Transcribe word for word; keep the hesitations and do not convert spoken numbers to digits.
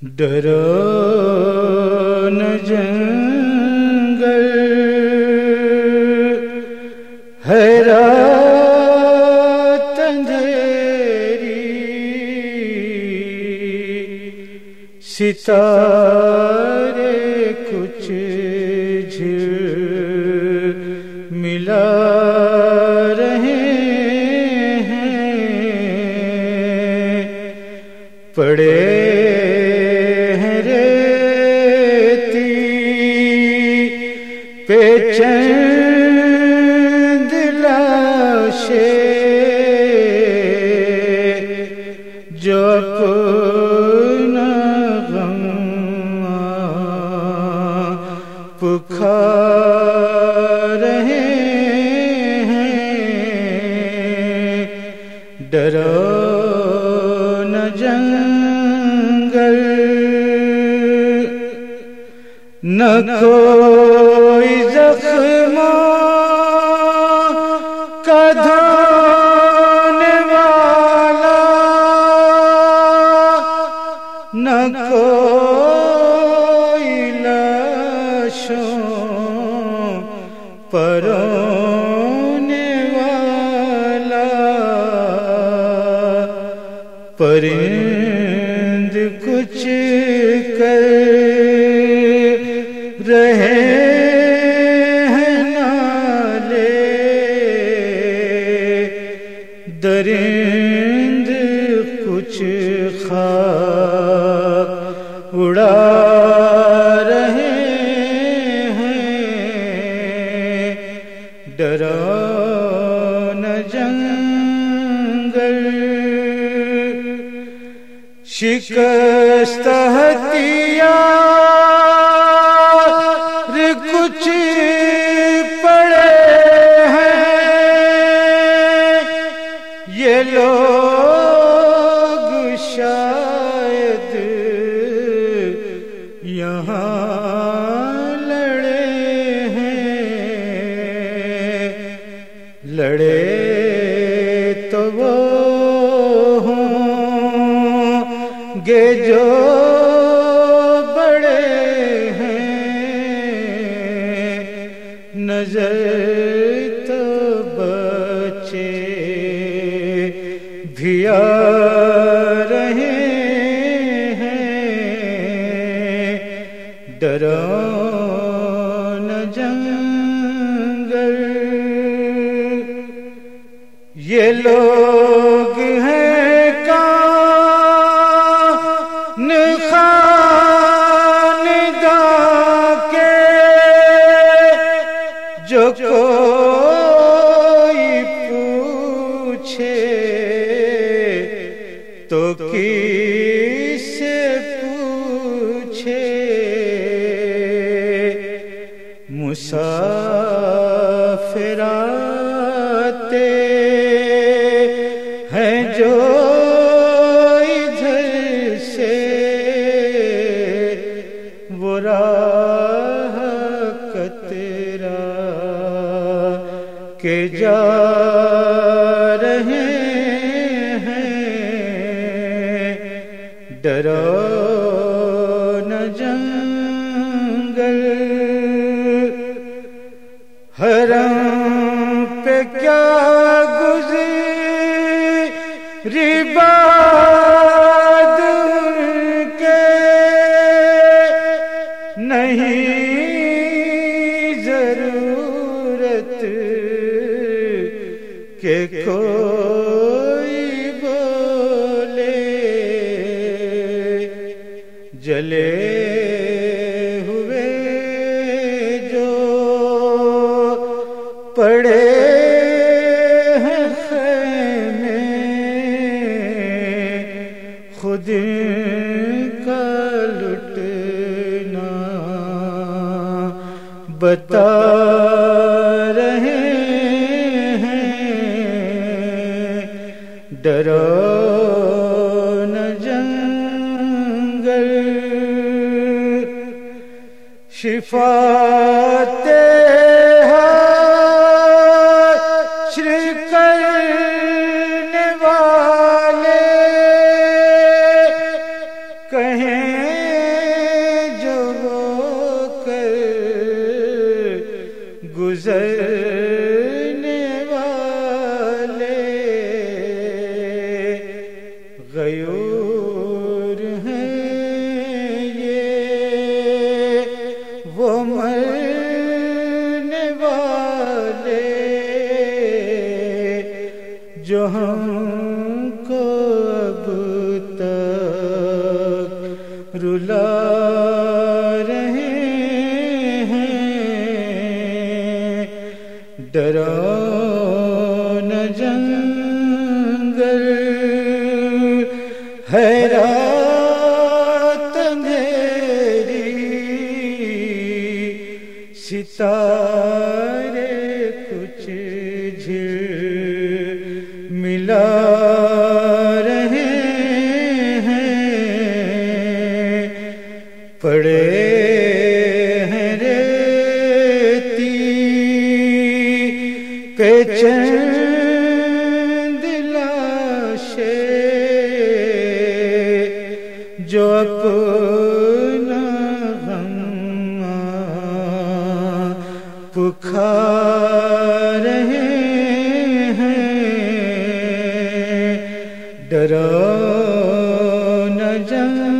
ڈرو نہ جنگل ہے رات اندھیری، ستارے کچھ جھل ملا رہے ہیں، پڑے چند لاشیں جو اپنا غم پکھا رہے ہیں، ڈرو نہ جنگل نہ کوئی زخموں کا دھونے والا، نہ کوئی لاشوں پر رونے والا، پرند کچھ کر رہے ہیں نالے، درند کچھ خاک اڑا رہے ہیں، ڈرو نہ جنگل شکست ہتھیار کچھ پڑے ہیں، یہ لوگ شاید یہاں لڑے ہیں، لڑے تو وہ ہوں گے جو نظر تو بچے بھی آ رہے ہیں، ڈرو نہ جنگل یہ لوگ ہیں کان خاندان کے، جو کوئی پوچھے تو کس سے پوچھے، مسافر آتے ہیں جو ادھر سے، وہ راہ کترا کے جا رہے ہیں، ڈرو نہ جنگل حرم پہ کیا گزری بات ان کے، نہیں ضرورت کہ کوئی بولے، جلے ہوئے جو پڑے ہیں خیمے، خود کا لٹنا بتا رہے ہیں، ڈرو نہ جنگل شفاعت حشر کرنے والے کہیں رلا رہے ہیں، ڈرو نہ جنگل ہے رات اندھیری، ستارے کچھ جھلملا رہے ہیں، پڑے ہیں ریتی کے چند لاشیں جو اپنا غم پکار رہے ہیں، ڈرو نہ جنگل